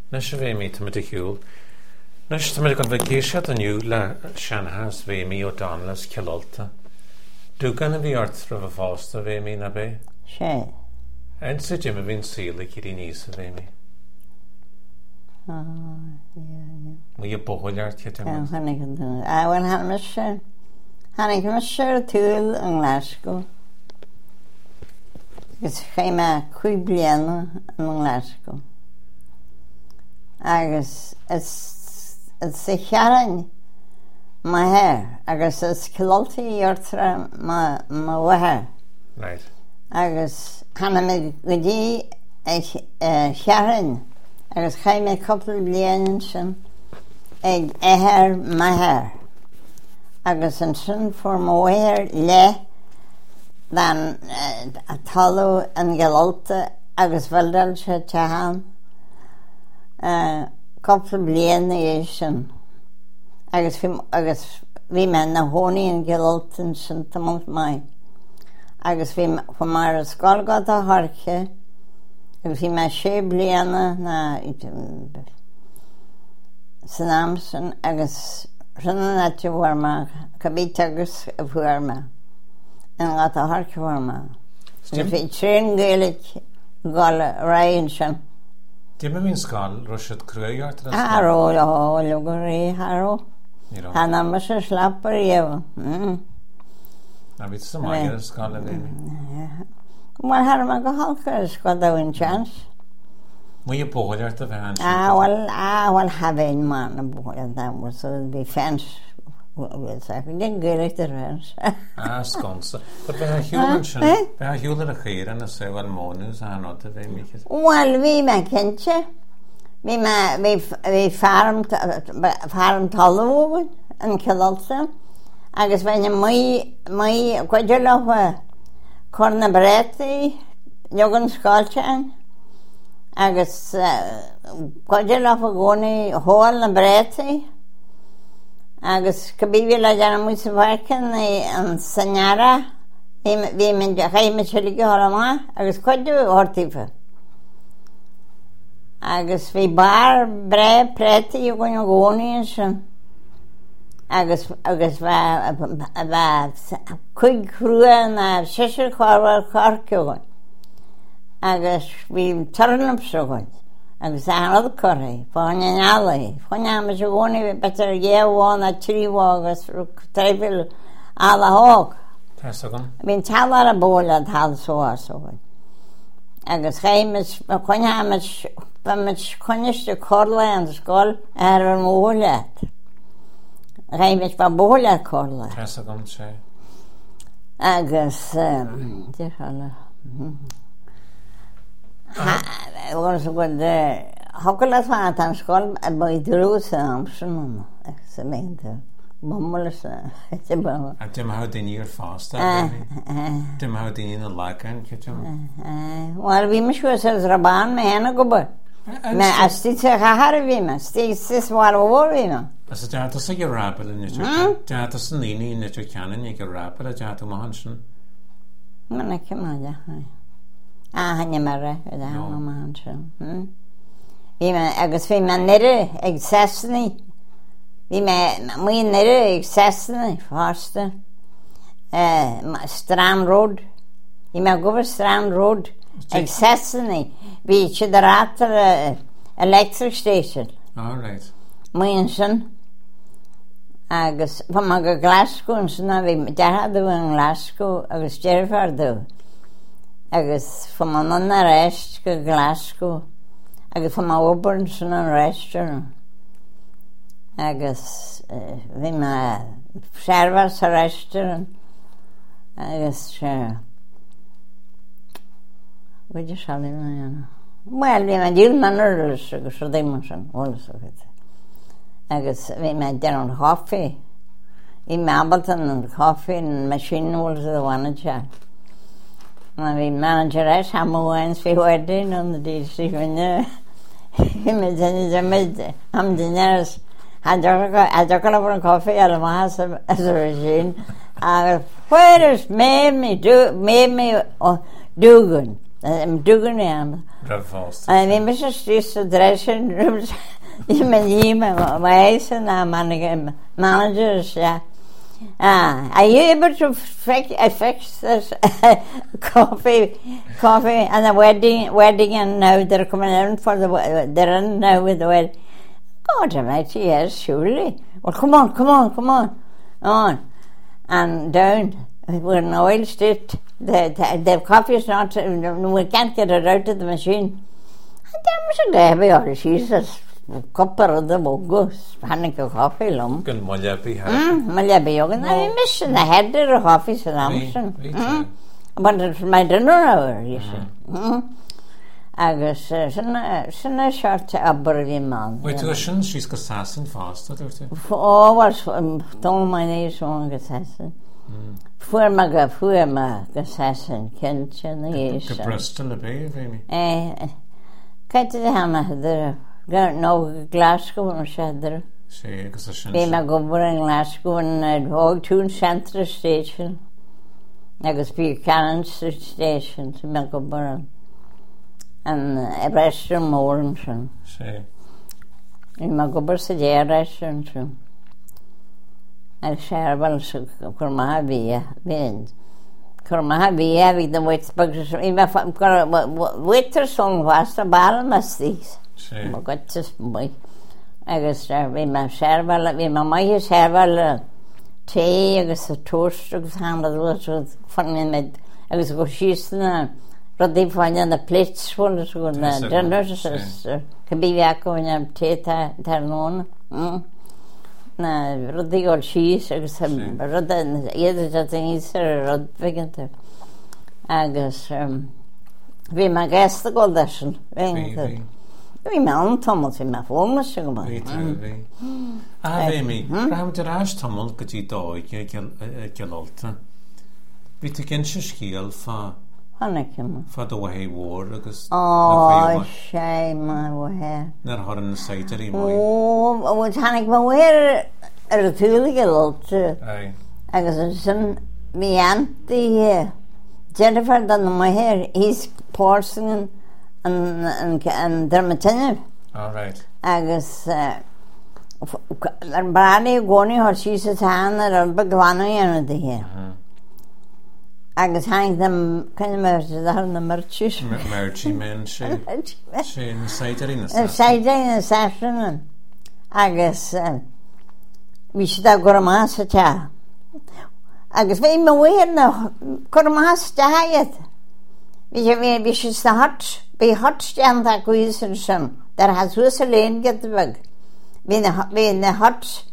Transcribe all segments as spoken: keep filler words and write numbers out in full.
Nes a bhé mí tá de hiúil. Nes tá gan bheith géisiad aniu le seanhas bhé mí ó dálas ceolta. Dú gan a bhí ort ra bh fásta bhé mí na bé? sé. Ein sa Jim a bhín síla irí níos a bhé mí. Mu a bóhaileart che Hannig an dún. A bhfuil hannig me se. Hannig me se túil an Glasgow. Gus chéime chuig bliana an Glasgow. Agus is sa chearan ma hair. Agus is ciloltaí ortra ma wathair. Right. Agus hanna me go dtí chearan. Agus chéime coppla blianan sin ag éthar ma hair. Agus an sin for ma wathair le dan a talú an geolta agus bhildal se tehan coppla bliana é sin agus agus bhí me na hónaí an geoltan sin tamalt mai agus bhí fa mar a scáilgad a thorcha agus bhí me sé bliana na san amsan agus rinne na te bhharma cabít agus a bhharma an gata harce bhharma. Agus bhí trín gaeilge gála raon sin. Dim a bhín scáil ruisiad cruaíart? Haró, ó, lugur ré, haró. Hanna me se slapar éh. Na bhí sa mai ar scáil a bhé mí? Mar harma go halcha is go da bhain chans. Mu a bóhaileart a bheith Ah, well, ah, well, havein man a bóhaileart that was so it'd be fence. Well, so I didn't get it the fence. Ah, sconsa. But bheith a hiúlan sin, bheith a hiúlan a chéir an a sé bhil mónús a hanot a bheith míchas. Well, bhí me cinse. Bhí me, bhí farm, farm talúin an Kilolta. Agus bhain mui, mui, cuidir leh corna breti, jogan scáiltean. Agus cuidir leh gcónaí hóil na breti. Agus cabíhí le deanna músa bharcan an sanara. Bhí me chéime selige thoramá, agus cuidir hortífa. Agus bhí bar bre preti a gcóin gcónaí sin. Agus agus bheith chuig chrua na siir chorhar chorciúin. Agus bhí tarnamsa gcóin. Agus anad corraí, fáin an alaí. Fáin am is a gcónaí betar ghéháin a tríhá agus treibhil ala hóg. Tásagam? Bhín talar a bóla tal sóás gcóin. Agus chéimis, chuin hamis, bamis chuiniste corla an scóil ar an mólaat. Chéimis ba bóla corla. Tásagam sé. Agus, díchala. Bhfuil sa bhfuil de hocail fáint an scóil a bhí drús an amsan sa ménta. Bumla sa te bhá. A dim how daoine ar fásta? Dim how daoine na lacan, citim? Well, bhí me siús as rabán me hena gobar. Me as tí sa chahar bhí me, tí sis bhar bhór bhí me. As a deata sa go rápal in nitur, deata sa níní in nitur ceanan ag go rápal a deata má hansin? Mana cymada, hai. Ah, hanne marra, ydw am am hansin. Bhí me, agus bhí me nire ag sesni. Bhí me, mwy nire ag sesni, fásta. Strand Road. Bhí me gofar Strand Road ag sesni. Bhí si de rátar electric station. All right. Mwy sin. Agus, fa ma go Glasgow yn syna, fi derhadw yn Glasgow, agus Jerfardw. Agus, fa ma non na rest go Glasgow. Agus, fa ma ober yn syna yn restaurant. Agus, fi ma servar sa restaurant. Agus, siar. Wedi sali na yan. Wel, fi ma dil man yrlys, agus, o ddim yn sy'n, olys o gyda. Agus vi med den kaffe i Mabelton and coffee and machine was the manager. And vi manager as hamoens vi wedding on the day she when him is in the mid am dinners had a chocolate coffee at a mass as a regime. And where is made me do made me do good. I'm doing it. Ra fásta. And I miss a street of dressing rooms. You mean, my eyes and I'm managers, yeah. Ah, are you able to fix, uh, fix this coffee, coffee and the wedding, wedding, and now they're coming in for the, they're in now with the wedding. God almighty, yes, surely. Well, come on, come on, come on, on. And down, we're in Oil Street, the, the, the coffee's not, we can't get it out of the machine. And there was a baby, or Jesus. Copper of the bogus, panic of coffee lum. Gan Malabi ha. Hm, Malabi yogan. I miss the head of coffee in Amsterdam. But it's my dinner hour, you see. Hm. Agus, sinna, sinna short abbervi man. Wait, to a shin, she's got assassin faster, don't you? Oh, was, don't my name's one assassin. Fuer maga, fuer maga assassin, kent you the years. The Bristol a bay, Amy. Eh, can't the hammer there. No Glasgow and Shadder. Say, because a shin. Be my governor in Glasgow and Hog Tune Central Station. I could speak Cannon Station to my governor. And a restaurant Moranson. Say. In my governor said, yeah, restaurant. I share well, so Kurmahavia, wind. Kurmahavia with the wet bugs. In my winter song was the Balmasties. Ma gottas mai agus vi ma serval vi ma mai serval te agus toast agus handle was funny med agus go sheesna rodi fanya na plates full so na dinners can be back on am te ta ternon na rodi go shees agus rod either that things rod vigant agus vi ma gast go dashin vi Vi mewn tomol sy'n ma ffôn mas sy'n gwybod. Fi ta fi. A fe mi, rhaid yr as tomol gyda doi gylolta. Fi ti gen sy'n sgiel ffa... Hanna cym. Ffa dy wahe wôr agos... O, siai ma wahe. Na'r horan y seidr i mwy. O, o, hannig ma wahe ar y tŵl i gylolta. Ai. Agos yn sy'n mi anti Jennifer dan ma her, he's Porcelain and and and Dermatinov. All right. Agus ar brani goni har she's a tan ar bagwana yan the here. Agus hang them kind of merch that on the merches. Merchy men she. She in the side in the side. Side in the session. Agus we should have got a master cha. Agus we me wear no got a master yet. We we we should start be hot stand that goes and some that has was a lane get the bug. Being a being the hot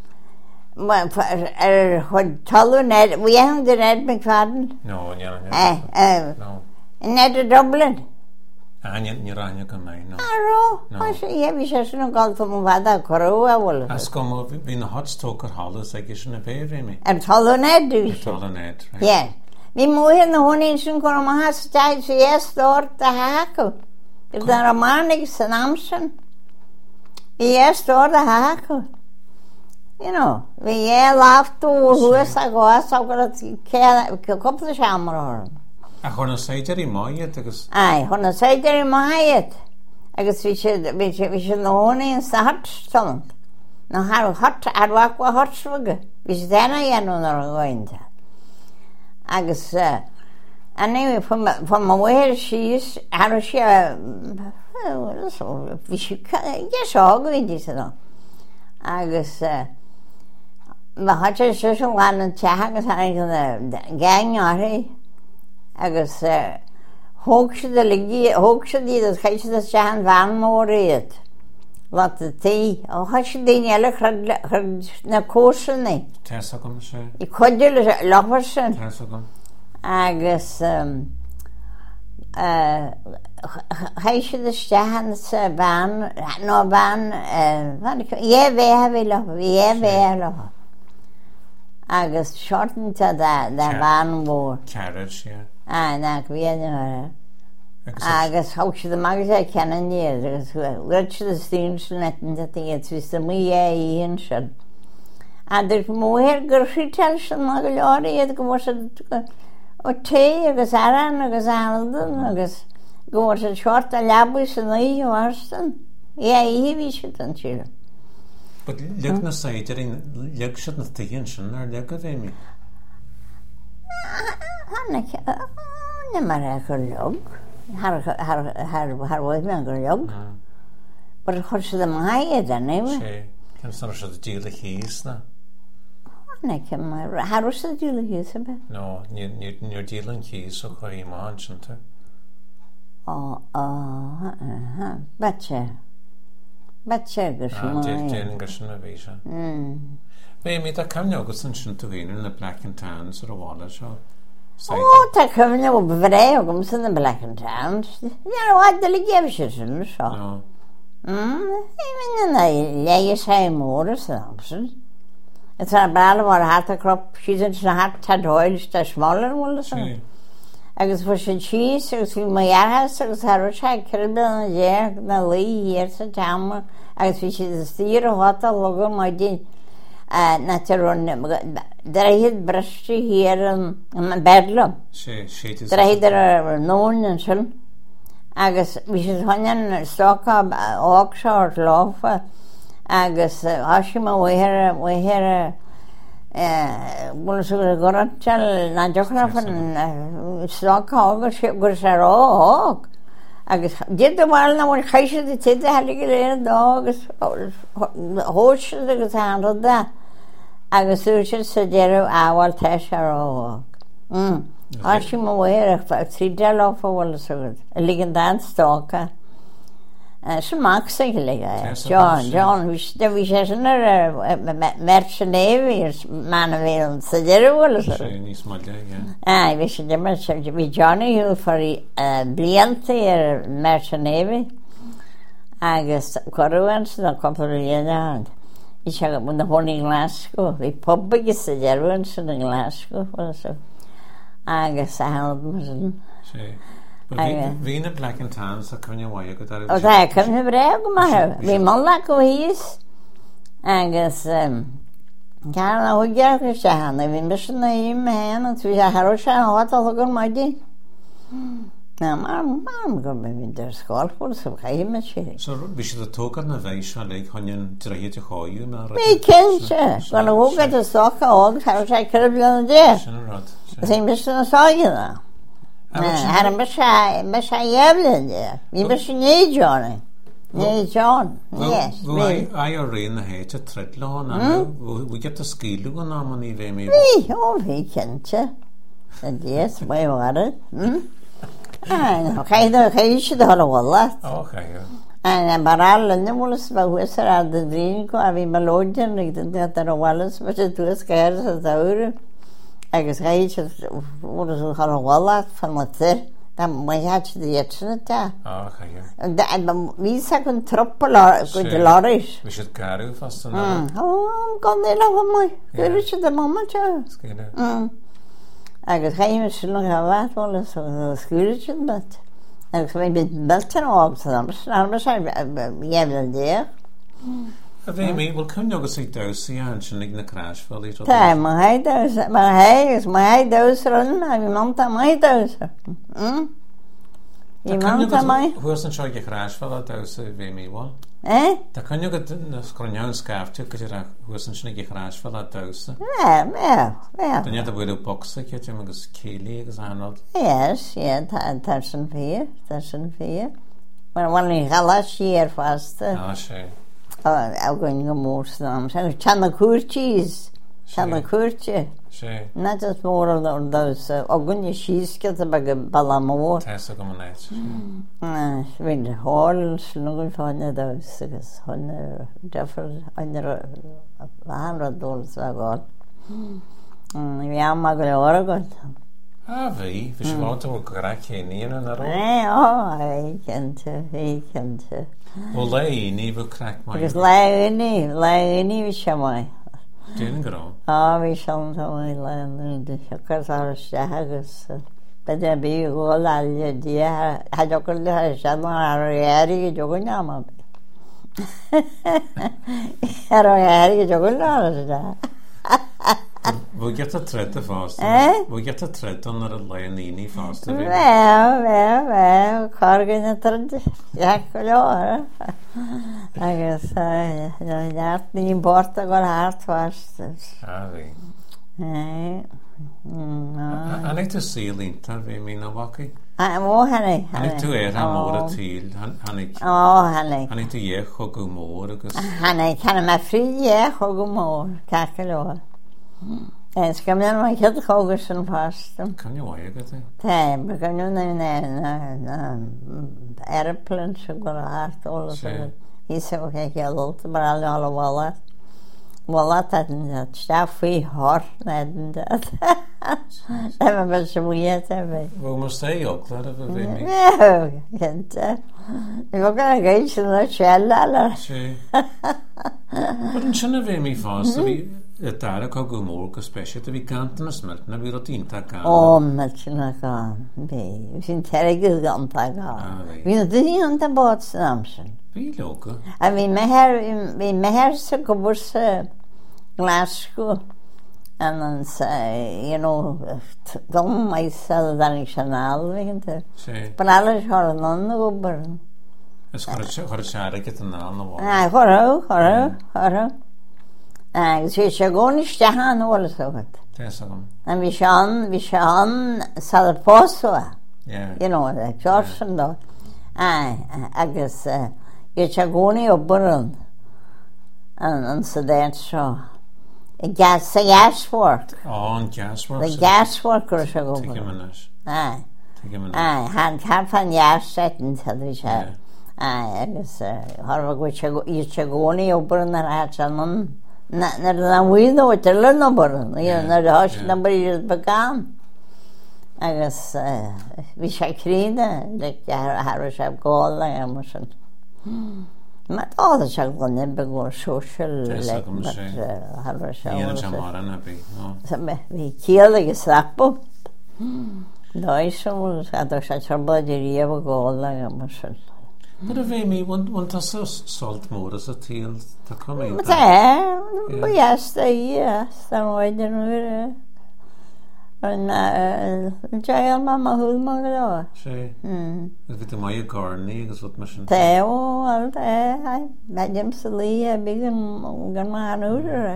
er hod talu ned we haven't the Ned McFadden. No, yeah, yeah. Eh, no. Ned Dublin. Anya ni ranya kan mai no. Aro, I say yeah, we should no call from vada koroa wol. As come of been hot stoker halls I guess in a baby me. And talu ned do. Talu ned. Yeah. Vi moher na hon in kom ha stad så jag står där hako. Det där romanik sanamsen. Vi är står där hako. You know, vi är laft och hus och gå så att ke koppla shamrar. A hon säger i majet agus. Ai, hon säger i majet. Agus vi should vi should vi should no in start sånt. Na har hot ar var hot svig. Vi stannar igen under gången. Agus uh, anyway from from where she is how she well so we should yes all going this no agus ma hat she so one and chat agus the gang are agus hoogste de ligi hoogste die dat geitje dat ze aan van moreet wat de tea o hat she die hele na koersen nee Tessa kom ze ik kon jullie lachen Tessa kom agus um uh heisje de staan se van no van eh wat je we hebben lo we hebben lo agus shorten to that that van wo carriage yeah ah na kwiene agus hoogste de magazijn kennen nie dus wat je de steens net dat het is de mee in shot en de moer gerfitel schon glória de como se o te agus aran agus alden agus Go sa short a labus an I warstan. Yeah, he vi shit an chile. But look na side in look shit na tihin shin or look at me. Hanna na mara go log. Har har har har was man go log. But horse the mai then anyway. She can some of the deal the keys na. Hanna can my har was the deal here sabe. No, you you you're dealing keys so quite imagine to. Oh, oh, uh-huh. Bache. Bache gus Ah, mai. dealing gushin a visa. Mm. Be me ta kam no gusin shin to win in the black and tans or a walla so. Oh, ta coming up vrei og gums in the black and tans. Ja, wat de ligevsen så. No. Mm, even na lege sig mor så absolut. Det är bara var harta kropp, skiten så hart ta dåligt så smalare eller så. She. Agus for sin cheese, agus fi mai arhas, agus har sig kribben og jeg, na li her så tamma. Agus fi sin styr og hata logo mai din. Na teron, der er helt brøsti her, man bedlum. She she is. Der er der noen en sånn. Agus vi sin hannen stokka også og lofa. Agus hashima we her, we her, eh, bueno, så går det til na geografen stokka og går så og. Agus det var na var khaishe det det halige le dogs hosh det handler det. Agus så så der awal tasharo. Mm. Hashima we her tridal of wala så liggen dans stokka. Så max egentlig. John, John, hvis det vi ser sånn der mercenaries manualen, så det er vel så. She ni small ja. Nei, vi ser det med så vi Johnny jo for bliante er mercenary. Agus korruan så kom på det land. Ich habe mit der Honig Glasgow, vi pobbige så der var så den Glasgow og så. Agus han She. Vi in black and tan så kan jag vara good Og það kan við breyga maður. Vi malla ko hís. Agus kana hugja kushan, vi misna í men og við harosha hata logur mædi. Na mam mam go við der skál for så kai með sér. Så vi skal tåka na veisha like hanjen dreie til hoju med. Vi kense. Kana hugja til sokka og harosha kriblan der. Shinrat. Sem misna sagina. Her er massa massa jävlen där. Vi måste nej Johnny. Nej John. Yes. Vi I are in the head to tredlon and we get the skill go na man i ve me. Vi har vi kände. Det är så vad var det? Mm. Nej, okej då kan ju inte hålla walla. Okej. En barall nu måste vara hur så där det drink och vi melodien det där walla så det du ska göra så där. Agus reich oder so har walla van mater dan my hat die etnita Ah, ja. Dan wie sagen troppelar goed laris Vi should karu fast na. Oh kan det nog mooiคือdet mamma tja Skede. Mm Agus reich så nog har walla så skulle det Agus vi bit belten og så dan så så jävla det Vi me will come no see those see and shin na crash for little. Ta my those my hey my those run my manta my those. Mm. I manta my. Who isn't sure you crash for those we me wall. Eh? Da kan ju get na skronjan skaft tycker jag who isn't shin you crash for those. Ja, ja, ja. Den jag det box jag tycker man gus kili exanod. Yes, ja, ta tassen vier, tassen vier. Maar wanneer galas hier vast. Ah, she. Oh, ook in de moersnaam. Zijn Channa Kurtjes. Channa Kurtje. She. Net als moral door those. Ook in je schieske te baggen balamor. Tessa kommer net. Nee, ik weet de hol, slungen van de those. Dus hun därför andra andra dåligt så gott. Vi har magre orgon. Ah, vi, vi ska inte vara gräcke ni en där. Nej, ja, jag kände, jag kände. Och lei ni vill crack mig. Because lägni, lägni vi shamai. Den gro. Ja, vi shamai lägni. Det jag sa shagas. Bättre bi gol alje dia. Hade jag kunde ha shamai rari jogna ma. Rari jogna så. We'll get a thread of faster. Eh? We'll get a thread on the line in faster. Wel, wel, wel, corgyn y dryd, iac o lor. Agus, iart ni'n bort ag o'r hart fast. Ah, fi. Eh, no. Anig to seal inta fi mi na waki? O, hynny. Anig to er ha môr a til. Anig O, hynny. Anig to iech o gw môr agus. Hynny, can yma ffri iech o gwmwr, cac o lor. En ska man man helt kogus en fast. Kan ju vara det. Nej, men kan ju när airplane så går hart och så. Is okej jag låter bara alla alla walla. Walla att det staff i har när det. Det var väl så mycket det. Vad måste jag göra klart det för mig? Ja, inte. Det var bara grej så där källa eller. Sí. Men sen vi mi fast vi det där kan gå mål och speciellt vi kan inte smälta när vi har tinta kan. Åh, men såna kan. Vi fin tergil antaga. Vi har det inte bort samsen. Vi loka. I mean, my hair, we my hair so goes Glasgow, and then say, you know, don't myself than Chanel, isn't Sí. But I was her none over. Es har det har det kära get en annan var. Ah, horror, horror, horror. Ah, så jag går inte stahan eller så vet. Det är så. Men vi shan, vi shan så på så. Ja. You know, the Johnson då. Ah, I guess jag går ni uppåt. And, and so that's so. Gas, the gas work. Oh, and gas work. The gas workers are over. Take a minute. Aye. Take a minute. Aye, han kan fan gas setting till vi kör. Yeah. Aye, I guess har vi gått jag jag ska gå ner och bara när jag så någon när när vi då till någon bara. Ja, när det har så blir det began. I guess vi ska krida. Det jag har så gåla jag måste. Men all the children never go social like but har vi så. Ja, det är man bli. Så vi kill slap upp. Då är så att det ska så bli det jag gåla jag måste. Men det var mig want want att så salt more så till ta komma in. Ja, men jag säger så var det nu. Men jag mamma hur många då? Sí. Mm. Det vet man garni, det vad man ska. Det och allt är. Men jag måste lägga byggen gamla nuder.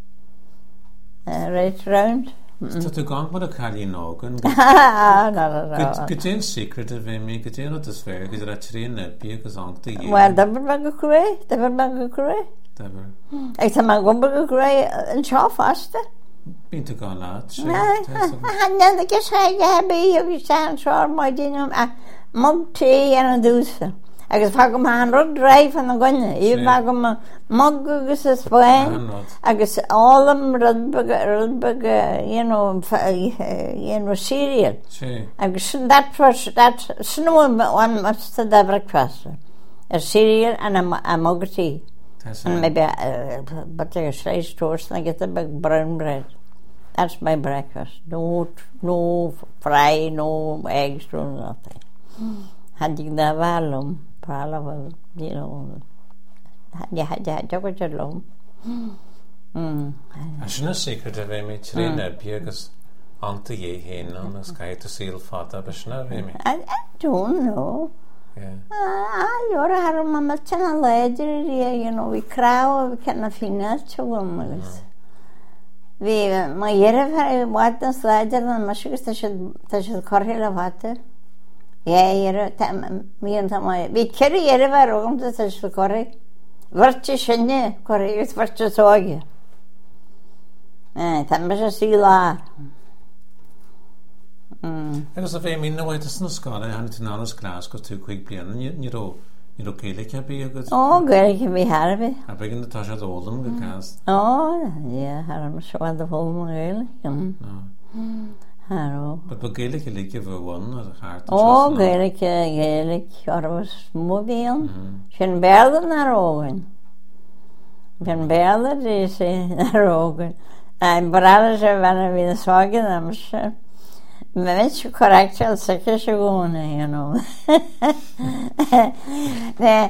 Right round. Så du gång med det kalli någon. Ah, no, no, no. Get in secret of me, get in att svär, det är tränne, bygga sånt det. Well, det var bara kure, det var bara kure. Det var. Jag sa man går bara kure en chef fast. Inte gå lat. Han hade inte sagt jag be jag sa så med din monte en dus. Jag sa kom han rod drive and gå ner. Jag var kom moggus spån. Jag sa allem rod rod you know you know cereal. Jag sa that was that snow one must the breakfast. A cereal and a, a mug of tea. And maybe uh, butter sliced toast and I get a big brown bread. That's my breakfast. No, no fry, no eggs, no nothing. Had you the valum, probably, you know. Had you had that, you got your lump. I shouldn't secret of me, Trina, because Auntie Ye Hen on the sky to seal father, but she never me. I don't know. Yeah. Ah, you're a mamma channel later, you know, we crowd, we can't finish to women. Vi ma yere för vatten släder men man skulle ta ta ta korrela vatten. Ja, yere men tamma vi kör yere var om det så ska korre. Vart ju skönne korre ut vart ju såg. Eh, tamma så sila. Mm. Jag så vem inne var det såna skala han till annars klass går till quick bli ni ni då ni då kille kan bli jag. Åh, går kan vi här vi. Jag begynner ta sig då dem gekast. Ja, ja, här är så vad det får man väl. Ja. Här och. Men på gille kan ligga för one och hart. Åh, gille gille har var små ben. Sen bällen när ögon. Den bällen det ser när ögon. Nej, bara så var vi svaga där. Men inte korrekt så säkert så går det you know. Nej,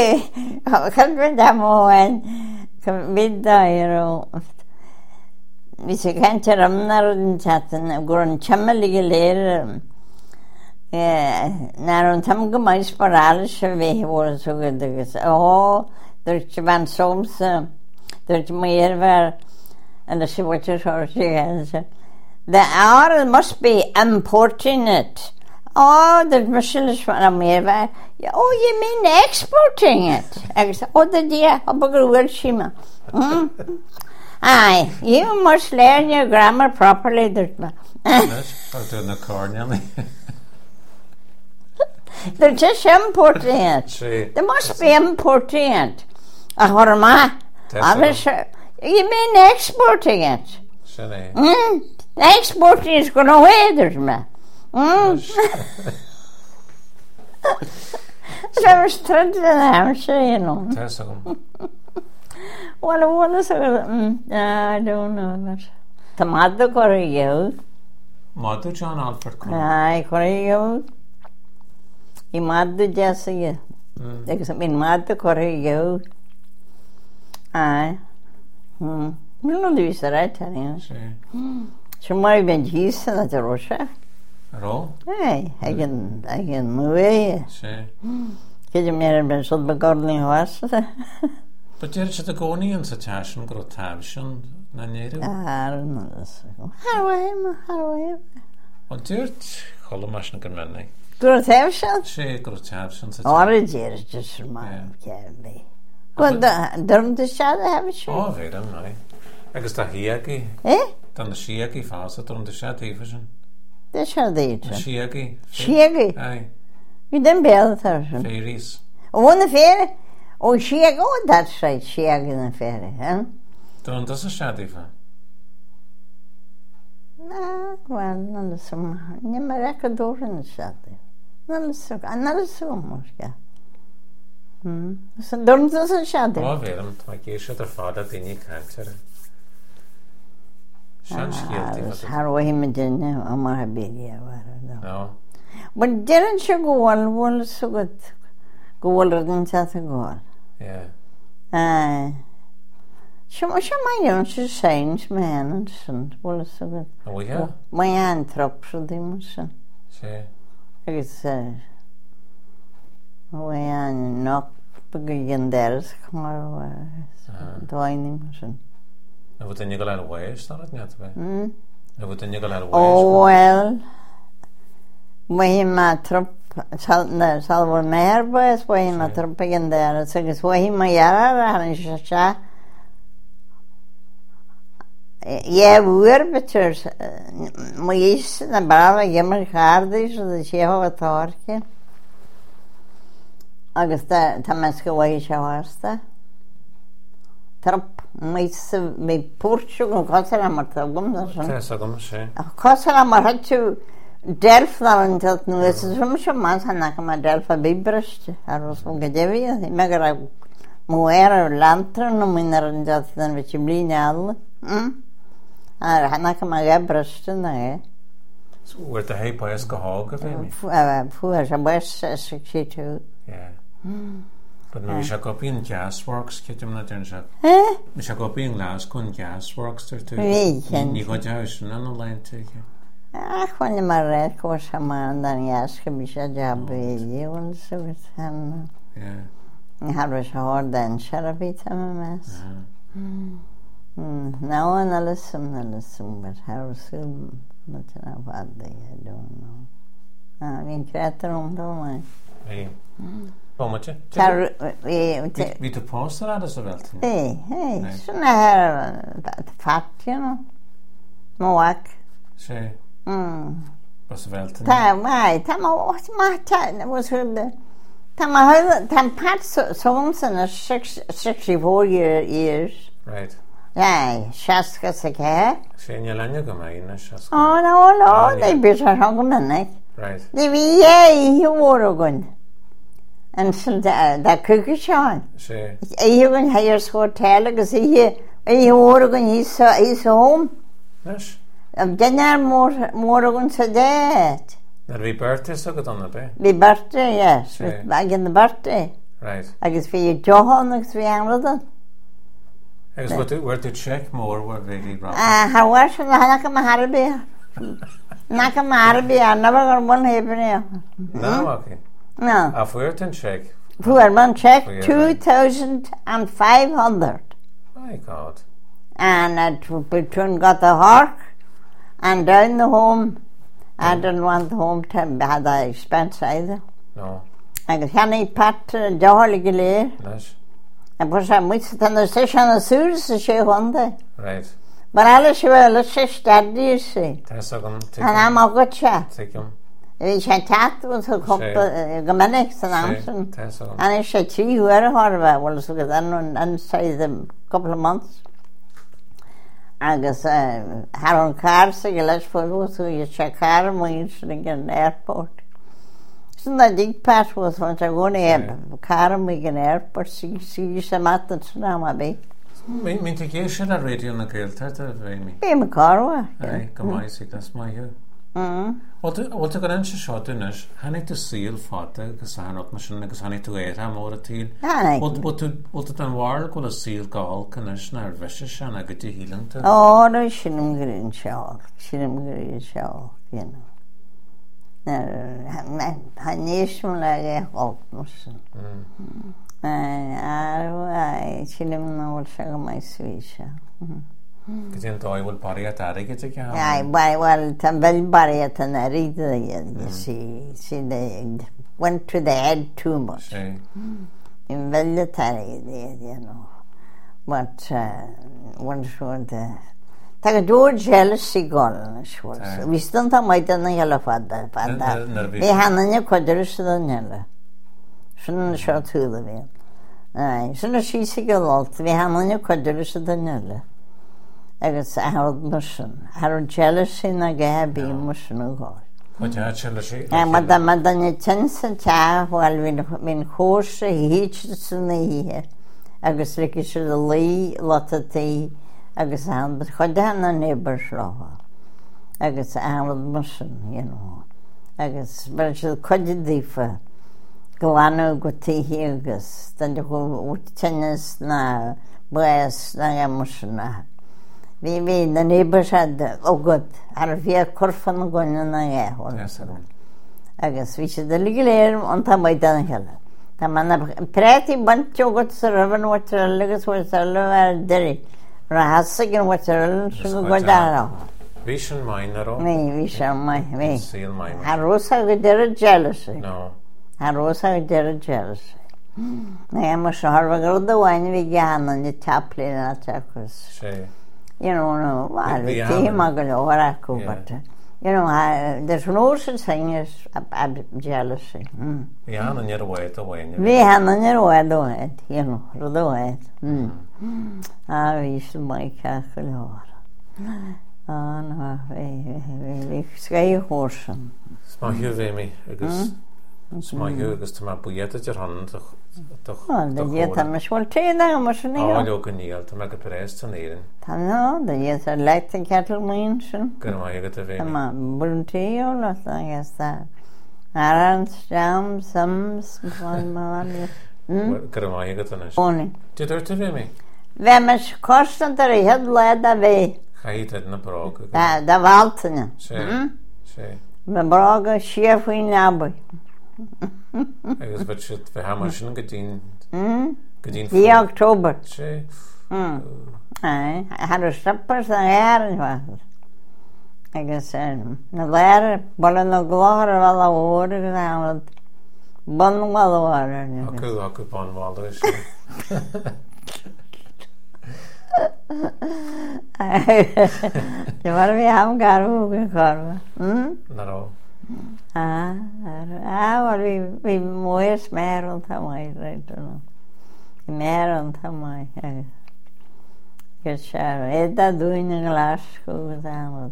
jag kan inte må en middag och vi sé can't ramnar yn tatan gwrn chamelig leir eh nar on tam gymais parales fe war so gydagus oh there's van soms there's meer ver and the switcher or she has the hour must be importing it. Oh, the machines van Amerika. Oh, you mean exporting it? I said, oh, the dear, I'm going to go. Aye, you must learn your grammar properly. Yes, I'm doing the corn, They're just importing it. See. They must be importing it. Ah, what am I? You mean exporting it? Silly. Mm, exporting is going away, there's me. Mm. So I was trying to answer, you know. Tess them. Well, I want to say, mm, I don't know that. Tomato curry, Mother John Alfred Corn. Aye, curry, I mad Jesse. Because I mean, mad curry, aye. Hmm. You know, this is right, anyway. So, my benjies and the Russia. Ro? Hey, I can, I can move it. See. Can you make a sort of gardening horse? But you're just a goni and such action, grow tabshin, Naniru. Ah, I don't know. How am I? How am I? Well, dirt, Holomashn can many. Grow tabshin? She grow tabshin. Orange is just mine, can be. Well, don't the shadow have a show? Oh, wait, I'm not. I guess the Hiaki. Eh? Then the Shiaki faucet on the shadow version. The shadow eat. Shiaki. Shiaki? Aye. You didn't bear the version. Fairies. Oh, the fairy? Oh, Shiaki. Oh, that's right. Shiaki and the fairy, huh? Don't does a shadow for? No, well, none of some. You may record door in the shadow. None of some. Another so much, yeah. Hmm. So don't does a shadow. Oh, wait, I'm like, you should have thought that in your character. Ah, that's how we imagine now. I'm a big, yeah. No. But didn't you go all, well, so good. Go all, didn't you go? Yeah. Aye. Some, some my young signs, man, and son, well, so good. Oh, we have? My aunt drops with him, son. See. It's, uh, my aunt knocked begin there's come over, doing son. En wat in je geladen waves staat het net bij? Hmm? En wat in je geladen waves? Oh, well. Wij maar trop zal ne zal wel meer boys wij maar trop begin daar. So is wij maar jaren aan is ja. Ja, weer beters. Maar is na brava gemmer gaarde so dat je wat hoorke. Agsta tamaske wij shawarsta. Trop mais me porcho con cosa la marta gum so. Ja, so gum sí. Cosa la marta Delf dan dat nu is soms zo maar sana kama Delf bibrust aros un gedevi magara muera lantra no mineral dat dan met je blinal hm ah hana kama gabrust na eh so wordt de hij pas gehagen bij me fu fu ja bes sixty-two ja but nu is ook in gasworks kit hem net eens eh is ook in glas kon gasworks er toe niet goed huis en dan alleen tegen. Ah, quando marre cosa mandan jas che mi sa già bene, non so che hanno. Ja. Har så hård den sharabita med. Mm. No one else else but how so not about the I don't know. Ah, vi creator om då men. Nej. Vad måste? Tar vi vi tar poster där så väl. Hej, hej. Såna här fattiga no. Moak. Se. Mm. Vad så väl. Ta mai, ta ma what ma ta was det. Ta ma har ta pat som såna sixty-four years. Right. Ja, shaska se ke. Sen jag länge kommer in shaska. Oh no no, det blir så här men nej. Right. Det vi är i Oregon. En så där där kukishan. Se. Jag har ju så hotel och så här i Oregon i så i så home. Yes. Den är mor morgon så det. När vi birthday så går det på. Vi birthday, yes. Vägen birthday. Right. Jag ska ju Johan och så vidare. Agus bhfuir tú check mór bhar bhéí bra. Harhhair sin na go Harbí. Na go Harbí a na gur bun hébanna. No, okay. No. A fuair an check. Fuair man check two thousand five hundred. My God. And it between got the hark and down the home. I didn't want the home to have the expense either. No. I got Henny Pat Jolly Gilly. Nice. And was I with the session of Suits to show one day. Right. But Alice, let's just study, you see. And I'm a good chat. Take him. We should chat with a couple of Gomenics and Anson. And I said, see, you were a horror. Well, so then inside the couple of months. Agus Haran car sa gilas fwrw thw i eisiau car mwyn sy'n yn airport. Sy'n na dig pas was fan sa gwn e car mwyn yn airport sy'n sy'n matan sy'n am a bi. Mi'n ti geisio na radio na gaelta dy fe mi? Be my car wa. Ai, gymai sy'n glas mai hiw. Wel ty gan eisiau sio dynnes, hannu dy syl ffata gys hanod ma sy'n gys hannu dy eir am o'r tîl. Wel ty dan war gwyl y syl gael cynnes na'r fesio sian ag ydy hilang ty? O, no sy'n ymgrin siog, sy'n ymgrin siog, you know. Han nes mwyn lag e holt mwysyn. Ar sy'n ymwneud sy'n gymau swisio. Gyda'n doi wel bariad ar ei gyda gael? Ai, wel, tan fel bariad yn arid you see. Sy'n went to the head too much. In fel y tarid, you know. But, one sort of... Taga dod jealous i golyn, sŵr. Vistyn ta maid yn y hela ffadda. Fi hanan y cwadr sydd yn hela. Sy'n sio tŵl y fi. Sy'n y si sy'n gylolt, fi hanan y cwadr sydd yn hela. Agus Harold Musson. Harold jealousy na gael bi Musson o gol. O ja, jealousy? Ja, maar dan maar dan je tens en ta, wel mijn koers hietje sy'n ei. Agus lygu sy'n y lei lot o ti. Agus han, but chod hana neighbor slofa. Agus Harold Musson, you know. Agus, but sy'n codi ddifa. Glano gwti hi agus. Dan yw'n wyt tennis na bwys na Musson na. Vi vi the neighbors had oh good. Ar vi korfan og gonn na ja. Agus vi should the legal on ta mai dan hela. Ta man pretty bunch of got servan water legas water var deri. Ra hasgen water so go down. Vision minor. Me vision my me. Seal my. Harosa with their jealousy. No. Harosa with their jealousy. Na ma sharva gordo wine vi gan on the taplin at chakos. She. You know, no, well, we came a good oracle, but, uh, you know, I, there's no such thing as uh, uh, jealousy. Mm. Vi han en way the way. Vi han en way the way, you know, the way. Mm. Ah, vi should make a color. Ah, no, vi, vi, vi, skei horsen. Sma hiw fe mi, agus, sma hiw agus ta ma bwyeta jar hon, doch, doch, Wel, dy diet am ysgol tîn ag am ysgol ni. O, lio gyniel, ta ma gypres ta neirin. Ta no, dy diet ar leit yn cattle mwyn sy'n. Gyda ma hiw gyda fe Ta mi. ma bwrn ti o lot ag ysda. Arans, jam, sams, mwyn ma fan. Gyda ma hiw gyda nes. Oni. Di dwyr ti fe mi? Fe mas kostan tar i hyd led a fe. Chaid edna brog. Da, da valt yna. Se, se. Me brog a sief wy'n nabwy. Agus byd sydd fe hamar sy'n gydyn... Gydyn Di October. Se. Ai, har du strappers a er yn fath. Agus, na ler, bolen o glor o fel a o'r gyda'n bon wel o ar. Acw, acw bon wal o'r sy'n. Dyma'r fi am garw yn corfa. Na ro. Ah, ah, wel fi, fi mwy smer o'n tamai, rhaid o'n. Mer o'n tamai. Gysio, edda dwi'n yn Glasgow gyda'n.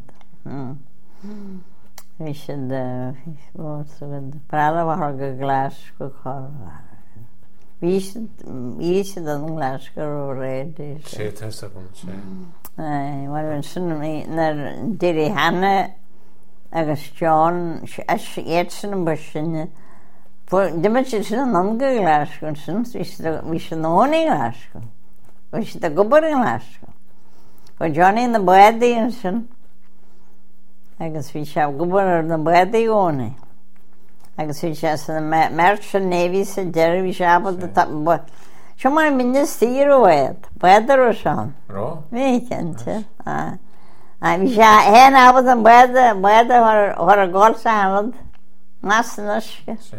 Fi sydd, brala fawr o Glasgow corfa. Fi sydd yn Glasgow o red. Se, testa gwn, se. Wel, yn sy'n na'r diri hanna agus John, as iet sy'n yn bysyn. Dim ond sy'n yn ymga Glasgow sy'n, fi sy'n o'n i Glasgow. was the gobbering last. Go Johnny in the body and son. I guess we shall gobber in the body only. I guess we shall the merchant navy said Jerry we shall at the top but show my minister away. Weather or son. Raw? Me can't ah. I we shall hen out of the weather weather or or a gold salad. Nasnash.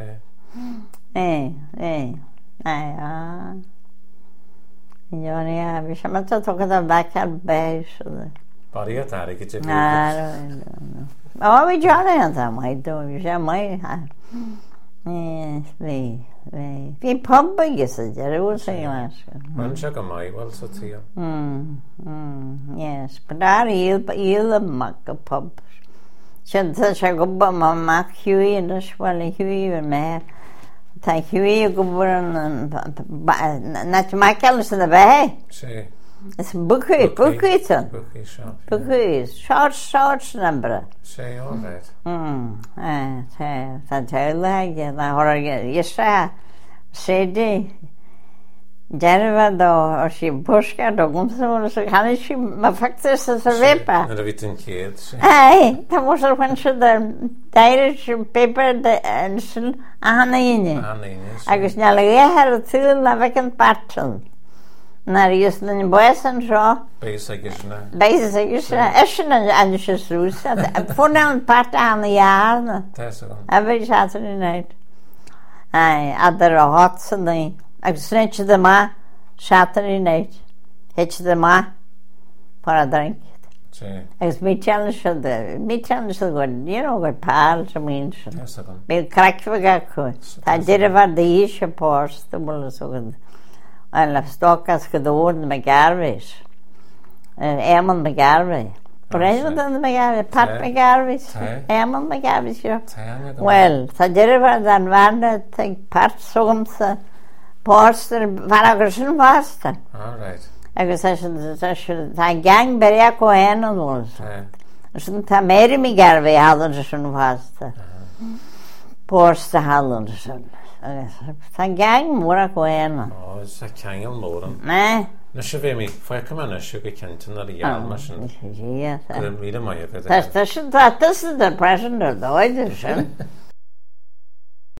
Eh, eh. Ai, ah. Johnny, I wish I'm not talking about back at base. Body attack, it's a good. I don't know. Oh, we Johnny and them, I do. You say, my. Yes, we, we. We pub, you said, I will say last. One check on my, well, so to you. Hm, hm, yes. But I eel, but eel a muck a pub. Should such a good but my Mac Huey and the swelling Huey and mare. Thank you, you go and not Michael is in the bay. See, it's bookie, bookie, son. Bookie shop. Bookies, short, short number. See, all right. Hmm, eh, eh, that's how like it. Now, yes, sir. Sadie, Jennifer, or she Bushka, or Gumson, so can she, my factors as a vapor. And a bit in kids. Aye, that was when she the Irish paper and son, Annie. I was nearly a two vacant pattern. Now, you used to boys and shaw. Basic, isn't it? Basic, you said, Eshin and she's loose. For now, part on the yard. Every Saturday night. Aye, at the hots and the. I snatch the ma Saturday night, hitch the ma for a drink. I was me challenge the me challenge the good, you know, good pals. I mean, me crack for good. I did about the issue post the bull so good. And the stock as good old McGarvey's, and Eamon McGarvey. President of the McGarvey, Pat McGarvey's, Eamon McGarvey's. Well, I did about that one. I think Pat Sogum's. Poster, Varagrashin Vasta. All right. I guess I should, I should, I gang Beria Cohen and was. I shouldn't have Mary McGarvey Hallandson Vasta. Poster Hallandson. I gang Mura Cohen. Oh, it's a Kangel Moran. Eh? No, she be me. If I come on a sugar canton or a yard machine. Yes. Couldn't read a my. That's the, that is the president of the Oidishan.